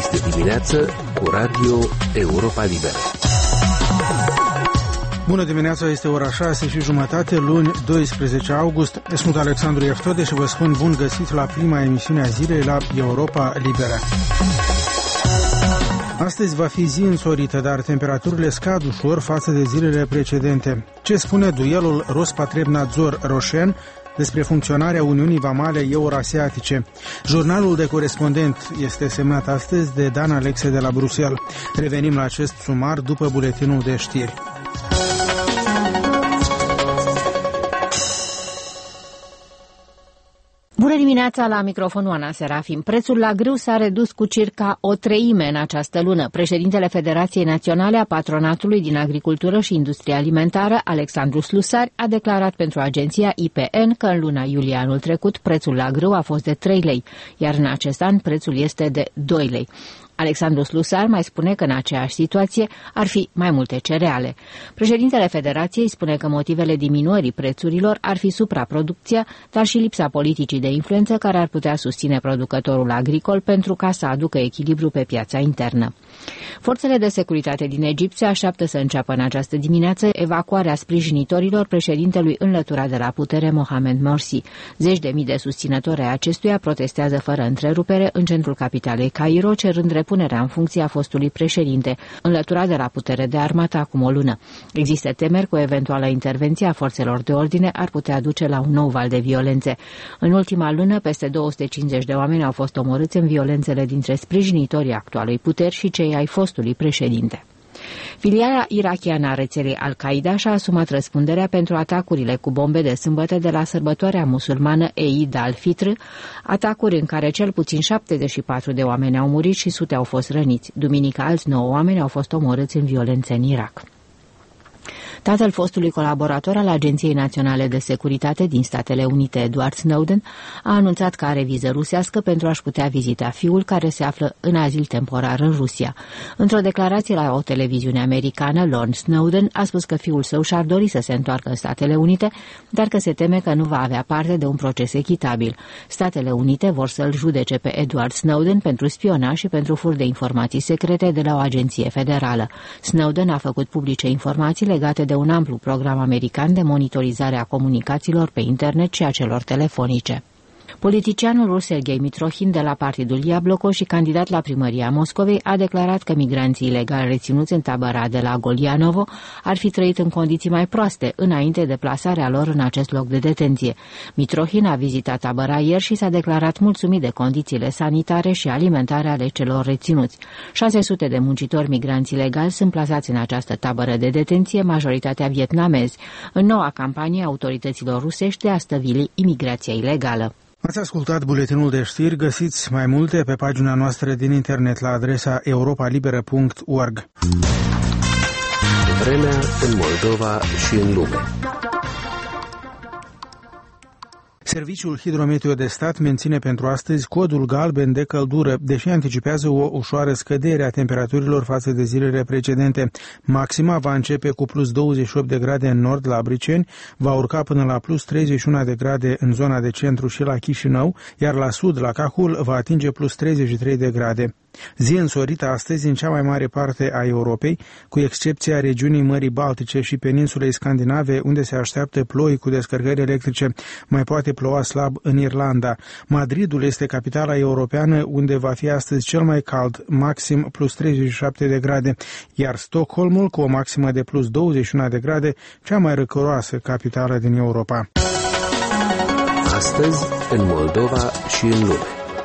Este dimineață cu Radio Europa Liberă. Bună dimineața, este ora 6:30, luni 12 august. Sunt Alexandru Ieftode și vă spun bun găsit la prima emisiune a zilei la Europa Liberă. Astăzi va fi zi însorită, dar temperaturile scad ușor față de zilele precedente. Ce spune duelul Rospotrebnadzor-Roșen despre funcționarea Uniunii Vamale Eurasiatice? Jurnalul de corespondent este semnat astăzi de Dan Alexe de la Bruxelles. Revenim la acest sumar după buletinul de știri. Bună dimineața, la microfonul Ana Serafim. Prețul la grâu s-a redus cu circa o treime în această lună. Președintele Federației Naționale a Patronatului din Agricultură și Industrie Alimentară, Alexandru Slusari, a declarat pentru agenția IPN că în luna iulie anul trecut prețul la grâu a fost de 3 lei, iar în acest an prețul este de 2 lei. Alexandru Slusar mai spune că în aceeași situație ar fi mai multe cereale. Președintele Federației spune că motivele diminuării prețurilor ar fi supraproducția, dar și lipsa politicii de influență care ar putea susține producătorul agricol pentru ca să aducă echilibru pe piața internă. Forțele de securitate din Egipt se așteaptă să înceapă în această dimineață evacuarea sprijinitorilor președintelui înlăturat de la putere Mohamed Morsi. Zeci de mii de susținători ai acestuia protestează fără întrerupere în centrul capitalei Cairo, cerând repunerea în funcție a fostului președinte, înlăturat de la putere de armată acum o lună. Există temeri că o eventuală intervenție a forțelor de ordine ar putea duce la un nou val de violențe. În ultima lună, peste 250 de oameni au fost omorâți în violențele dintre sprijinitorii actualei puteri și cei ai fostului președinte. Filiala irachiană a rețelei Al-Qaeda și-a asumat răspunderea pentru atacurile cu bombe de sâmbătă de la sărbătoarea musulmană Eid al-Fitr, atacuri în care cel puțin 74 de oameni au murit și sute au fost răniți. Duminică, alți 9 oameni au fost omorâți în violențe în Irak. Tatăl fostului colaborator al Agenției Naționale de Securitate din Statele Unite, Edward Snowden, a anunțat că are viză rusească pentru a-și putea vizita fiul care se află în azil temporar în Rusia. Într-o declarație la o televiziune americană, Lorne Snowden a spus că fiul său și-ar dori să se întoarcă în Statele Unite, dar că se teme că nu va avea parte de un proces echitabil. Statele Unite vor să-l judece pe Edward Snowden pentru spionaj și pentru fur de informații secrete de la o agenție federală. Snowden a făcut publice informații legate de un amplu program american de monitorizare a comunicațiilor pe internet și a celor telefonice. Politicianul rus Serghei Mitrohin de la Partidul Iabloko și candidat la primăria Moscovei a declarat că migranții ilegali reținuți în tabăra de la Golianovo ar fi trăit în condiții mai proaste înainte de plasarea lor în acest loc de detenție. Mitrohin a vizitat tabăra ieri și s-a declarat mulțumit de condițiile sanitare și alimentare ale celor reținuți. 600 de muncitori migranți ilegali sunt plasați în această tabără de detenție, majoritatea vietnamezi, în noua campanie a autorităților rusești de a stăvili imigrația ilegală. Ați ascultat buletinul de știri, găsiți mai multe pe pagina noastră din internet la adresa europalibera.org. Vremea în Moldova și în lume. Serviciul Hidrometeo de Stat menține pentru astăzi codul galben de căldură, deși anticipează o ușoară scădere a temperaturilor față de zilele precedente. Maxima va începe cu plus 28 de grade în nord la Briceni, va urca până la plus 31 de grade în zona de centru și la Chișinău, iar la sud, la Cahul, va atinge plus 33 de grade. Zi însorită astăzi în cea mai mare parte a Europei, cu excepția regiunii Mării Baltice și peninsulei Scandinave, unde se așteaptă ploi cu descărcări electrice. Mai poate ploua slab în Irlanda. Madridul este capitala europeană, unde va fi astăzi cel mai cald, maxim plus 37 de grade, iar Stockholmul, cu o maximă de plus 21 de grade, cea mai răcoroasă capitală din Europa. Astăzi, în Moldova și în lume.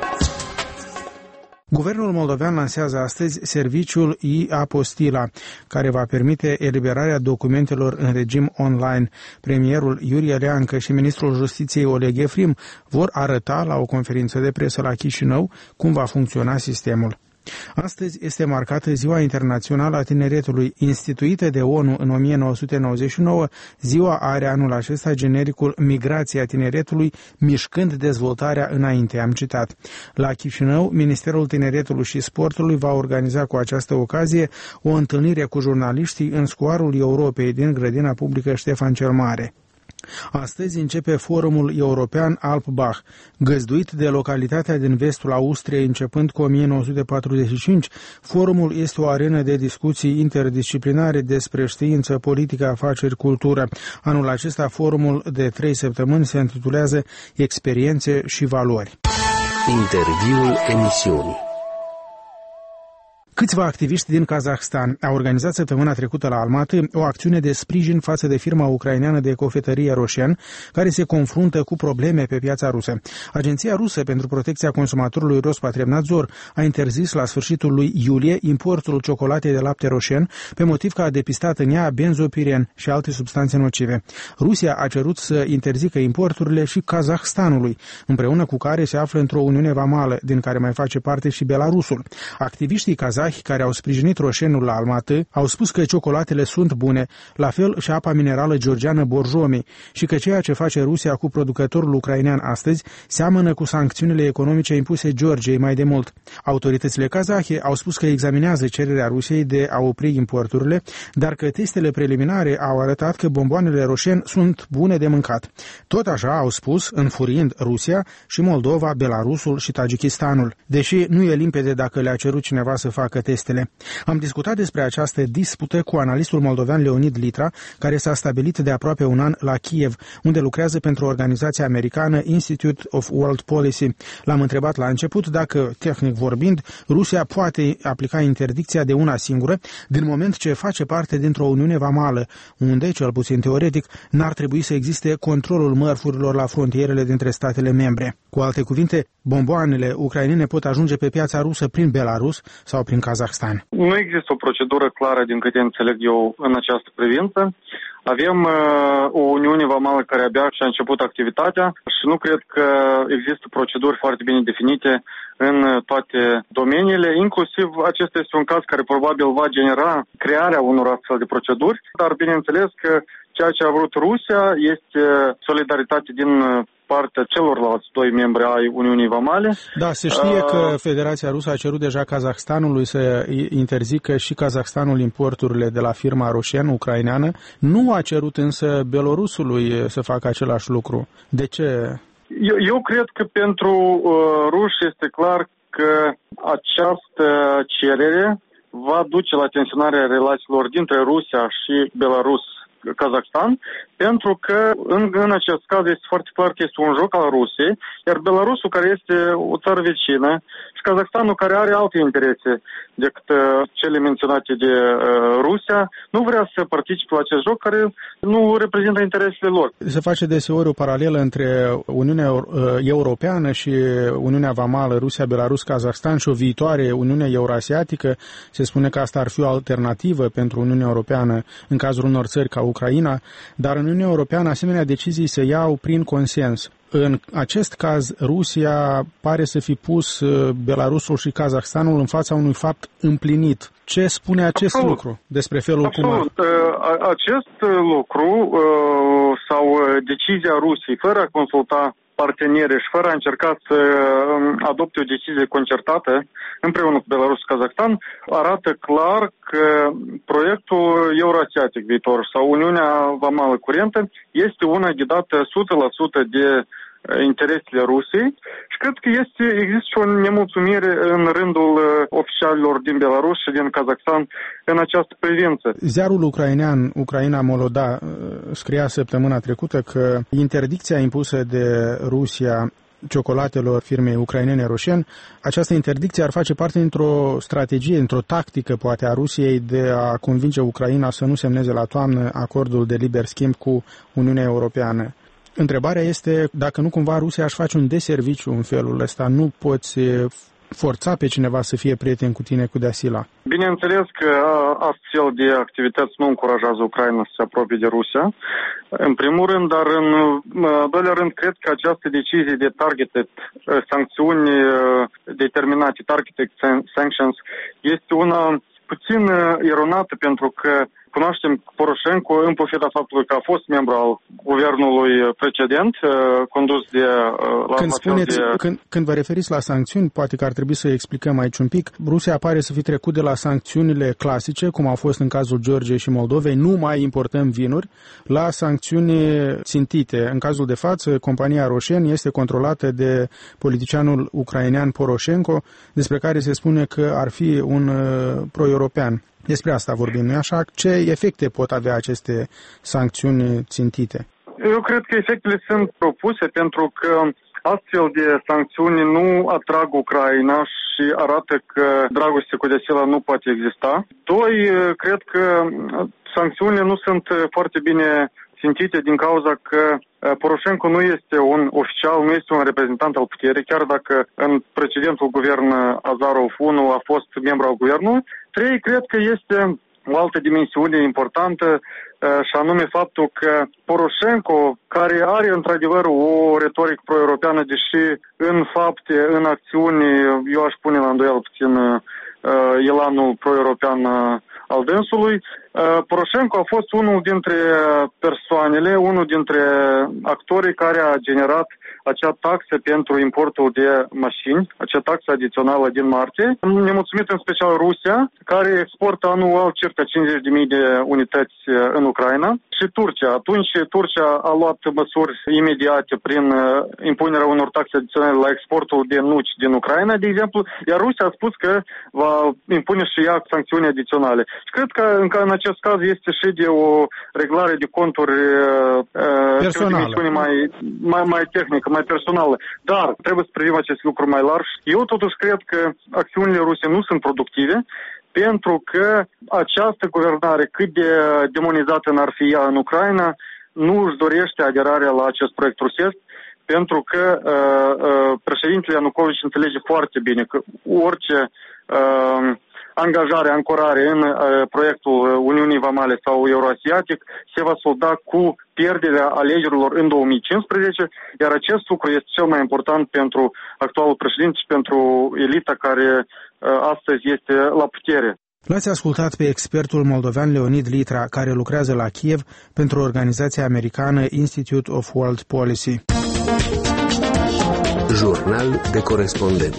Guvernul moldovean lansează astăzi serviciul e-apostila, care va permite eliberarea documentelor în regim online. Premierul Iurie Leancă și ministrul Justiției Oleg Efrim vor arăta la o conferință de presă la Chișinău cum va funcționa sistemul. Astăzi este marcată Ziua Internațională a Tineretului. Instituită de ONU în 1999, ziua are anul acesta genericul Migrația tineretului, mișcând dezvoltarea înainte, am citat. La Chișinău, Ministerul Tineretului și Sportului va organiza cu această ocazie o întâlnire cu jurnaliștii în scoarul Europei din grădina publică Ștefan cel Mare. Astăzi începe forumul european Alpbach, găzduit de localitatea din vestul Austriei începând cu 1945. Forumul este o arenă de discuții interdisciplinare despre știință, politică, afaceri, cultură. Anul acesta forumul de 3 săptămâni se intitulează Experiențe și valori. Interviul emisiunii. Câțiva activiști din Kazahstan au organizat săptămâna trecută la Almaty o acțiune de sprijin față de firma ucraineană de cofetărie Roșen, care se confruntă cu probleme pe piața rusă. Agenția rusă pentru protecția consumatorului Rospotrebnadzor a interzis la sfârșitul lui iulie importul ciocolatei de lapte Roșen, pe motiv că a depistat în ea benzopiren și alte substanțe nocive. Rusia a cerut să interzică importurile și Kazahstanului, împreună cu care se află într-o uniune vamală, din care mai face parte și Belarusul. Activiștii kazahi care au sprijinit Roșenul la Almaty au spus că ciocolatele sunt bune, la fel și apa minerală georgiană Borjomi, și că ceea ce face Rusia cu producătorul ucrainean astăzi seamănă cu sancțiunile economice impuse Georgiei mai de mult. Autoritățile kazahe au spus că examinează cererea Rusiei de a opri importurile, dar că testele preliminare au arătat că bomboanele Roșen sunt bune de mâncat. Tot așa au spus, înfuriind Rusia, și Moldova, Belarusul și Tajikistanul, deși nu e limpede dacă le-a cerut cineva să facă testele. Am discutat despre această dispută cu analistul moldovean Leonid Litra, care s-a stabilit de aproape un an la Kiev, unde lucrează pentru organizația americană Institute of World Policy. L-am întrebat la început dacă, tehnic vorbind, Rusia poate aplica interdicția de una singură, din moment ce face parte dintr-o uniune vamală, unde, cel puțin teoretic, n-ar trebui să existe controlul mărfurilor la frontierele dintre statele membre. Cu alte cuvinte, bomboanele ucrainene pot ajunge pe piața rusă prin Belarus sau prin Kazahstan. Nu există o procedură clară, din câte înțeleg eu, în această privință. Avem o uniune vamală care abia și-a început activitatea și nu cred că există proceduri foarte bine definite în toate domeniile. Inclusiv acesta este un caz care probabil va genera crearea unor astfel de proceduri, dar bineînțeles că ceea ce a vrut Rusia este solidaritate din partea celorlalți doi membri ai Uniunii Vamale. Da, se știe că Federația Rusă a cerut deja Kazahstanului să interzică și Kazahstanul importurile de la firma Roșen ucraineană. Nu a cerut însă Belorusului să facă același lucru. De ce? Eu cred că pentru ruși este clar că această cerere va duce la tensionarea relațiilor dintre Rusia și Belarus, Kazakhstan, pentru că în acest caz este foarte clar că este un joc al Rusiei, iar Belarusul, care este o țară vecină, și Kazakhstanul, care are alte interese decât cele menționate de Rusia, nu vrea să participe la acest joc care nu reprezintă interesele lor. Se face deseori o paralelă între Uniunea Europeană și Uniunea Vamală, Rusia, Belarus, Kazakhstan și o viitoare Uniune Eurasiatică. Se spune că asta ar fi o alternativă pentru Uniunea Europeană în cazul unor țări ca Ucraina, dar în Uniunea Europeană asemenea decizii se iau prin consens. În acest caz, Rusia pare să fi pus Belarusul și Kazahstanul în fața unui fapt împlinit. Ce spune acest lucru despre felul cum a... Acest lucru sau decizia Rusiei, fără a consulta parteneri și fără a încerca să adopte o decizie concertată împreună cu Belarus și Kazakhstan, arată clar că proiectul eurasiatic viitor sau Uniunea Vamală curentă este una ghidată 100% de interesele Rusiei și cred că există și o nemulțumire în rândul oficialilor din Belarus și din Kazakhstan în această privință. Ziarul ucrainean Ucraina Moloda scria săptămâna trecută că interdicția impusă de Rusia ciocolatelor firmei ucrainene Roșen, această interdicție ar face parte dintr-o strategie, într-o tactică, poate, a Rusiei de a convinge Ucraina să nu semneze la toamnă acordul de liber schimb cu Uniunea Europeană. Întrebarea este dacă nu cumva Rusia aș face un deserviciu în felul ăsta. Nu poți forța pe cineva să fie prieten cu tine cu deasila. Bineînțeles că astfel de activități nu încurajează Ucraina să se apropie de Rusia, în primul rând, dar în doilea rând, cred că această decizie de targeted sancțiuni determinate, targeted sanctions, este una puțin eronată, pentru că cunoaștem Poroșenko, în pofida faptului că a fost membru al guvernului precedent, condus de... Când vă referiți la sancțiuni, poate că ar trebui să explicăm aici un pic. Rusia pare să fi trecut de la sancțiunile clasice, cum au fost în cazul Georgiei și Moldovei, nu mai importăm vinuri, la sancțiuni țintite. În cazul de față, compania Roșen este controlată de politicianul ucrainean Poroșenko, despre care se spune că ar fi un pro-european. Despre asta vorbim, nu așa? Ce efecte pot avea aceste sancțiuni țintite? Eu cred că efectele sunt propuse pentru că astfel de sancțiuni nu atrag Ucraina și arată că dragoste cu desila nu poate exista. Doi, cred că sancțiunile nu sunt foarte bine țintite din cauza că Poroșenko nu este un oficial, nu este un reprezentant al puterii, chiar dacă în precedentul guvern Azarov 1 a fost membru al guvernului. Trei, cred că este o altă dimensiune importantă și anume faptul că Poroșenko, care are într-adevăr o retorică pro-europeană, deși în fapte, în acțiuni, eu aș pune la îndoială puțin elanul pro-european al dânsului, Poroșenko a fost unul dintre persoanele, unul dintre actorii care a generat acea taxă pentru importul de mașini, acea taxă adițională din martie. Nemulțumit în special Rusia, care exportă anual circa 50.000 de unități în Ucraina, și Turcia. Atunci Turcia a luat măsuri imediate prin impunerea unor taxe adiționale la exportul de nuci din Ucraina, de exemplu, iar Rusia a spus că va impune și ea sancțiuni adiționale. Și cred că în acest caz este și de o reglare de conturi personală, mai tehnică, mai personală. Dar trebuie să privim acest lucru mai larg. Eu totuși cred că acțiunile ruse nu sunt productive, pentru că această guvernare, cât de demonizată n-ar fi ea în Ucraina, nu își dorește aderarea la acest proiect rusesc, pentru că președintele Ianukovici înțelege foarte bine că orice angajare, ancorare în proiectul Uniunii Vamale sau Euroasiatic se va solda cu pierderea alegerilor în 2015, iar acest lucru este cel mai important pentru actualul președinte și pentru elita care astăzi este la putere. L-ați ascultat pe expertul moldovean Leonid Litra, care lucrează la Kiev pentru organizația americană Institute of World Policy. Jurnal de corespondent.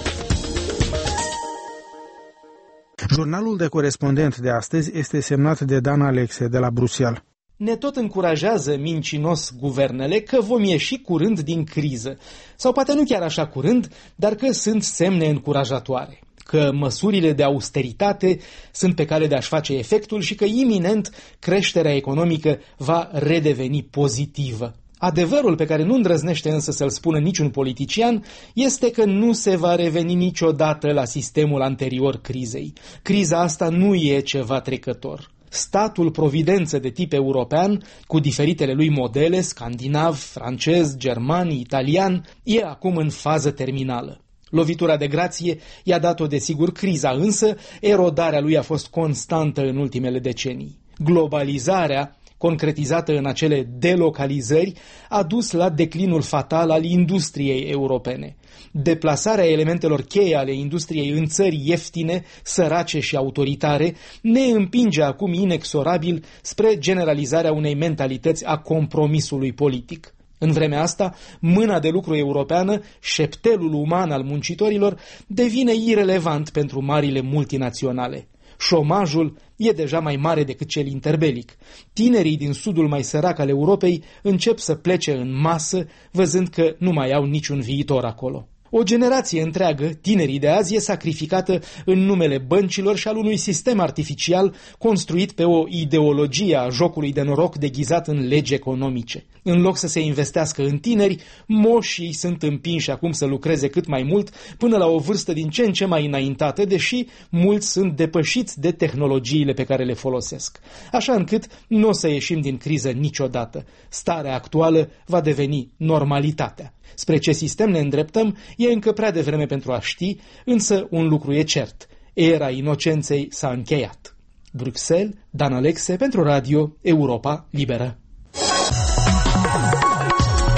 Jurnalul de corespondent de astăzi este semnat de Dan Alexe de la Bruxelles. Ne tot încurajează mincinos guvernele că vom ieși curând din criză. Sau poate nu chiar așa curând, dar că sunt semne încurajatoare. Că măsurile de austeritate sunt pe cale de a-și face efectul și că iminent creșterea economică va redeveni pozitivă. Adevărul pe care nu îndrăznește însă să-l spună niciun politician este că nu se va reveni niciodată la sistemul anterior crizei. Criza asta nu e ceva trecător. Statul providență de tip european, cu diferitele lui modele, scandinav, francez, german, italian, e acum în fază terminală. Lovitura de grație i-a dat-o desigur criza, însă erodarea lui a fost constantă în ultimele decenii. Globalizarea, concretizată în acele delocalizări, a dus la declinul fatal al industriei europene. Deplasarea elementelor cheie ale industriei în țări ieftine, sărace și autoritare ne împinge acum inexorabil spre generalizarea unei mentalități a compromisului politic. În vremea asta, mâna de lucru europeană, șeptelul uman al muncitorilor, devine irelevant pentru marile multinaționale. Șomajul e deja mai mare decât cel interbelic. Tinerii din sudul mai sărac al Europei încep să plece în masă, văzând că nu mai au niciun viitor acolo. O generație întreagă, tinerii de azi, e sacrificată în numele băncilor și al unui sistem artificial construit pe o ideologie a jocului de noroc deghizat în legi economice. În loc să se investească în tineri, moșii sunt împinși acum să lucreze cât mai mult până la o vârstă din ce în ce mai înaintată, deși mulți sunt depășiți de tehnologiile pe care le folosesc. Așa încât nu o să ieșim din criză niciodată. Starea actuală va deveni normalitatea. Spre ce sistem ne îndreptăm e încă prea devreme pentru a ști, însă un lucru e cert. Era inocenței s-a încheiat. Bruxelles, Dan Alexe pentru Radio Europa Liberă.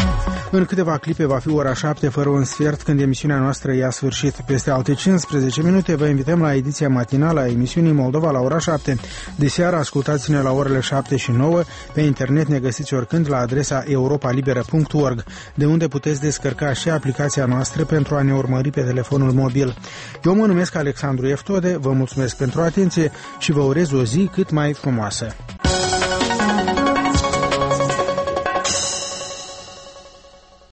În câteva clipe va fi ora 7 fără un sfert când emisiunea noastră ia sfârșit. Peste alte 15 minute vă invităm la ediția matinală a emisiunii Moldova la ora 7. De seară ascultați-ne la orele 7 și 9. Pe internet ne găsiți oricând la adresa europalibera.org, de unde puteți descărca și aplicația noastră pentru a ne urmări pe telefonul mobil. Eu mă numesc Alexandru Eftode, vă mulțumesc pentru atenție și vă urez o zi cât mai frumoasă.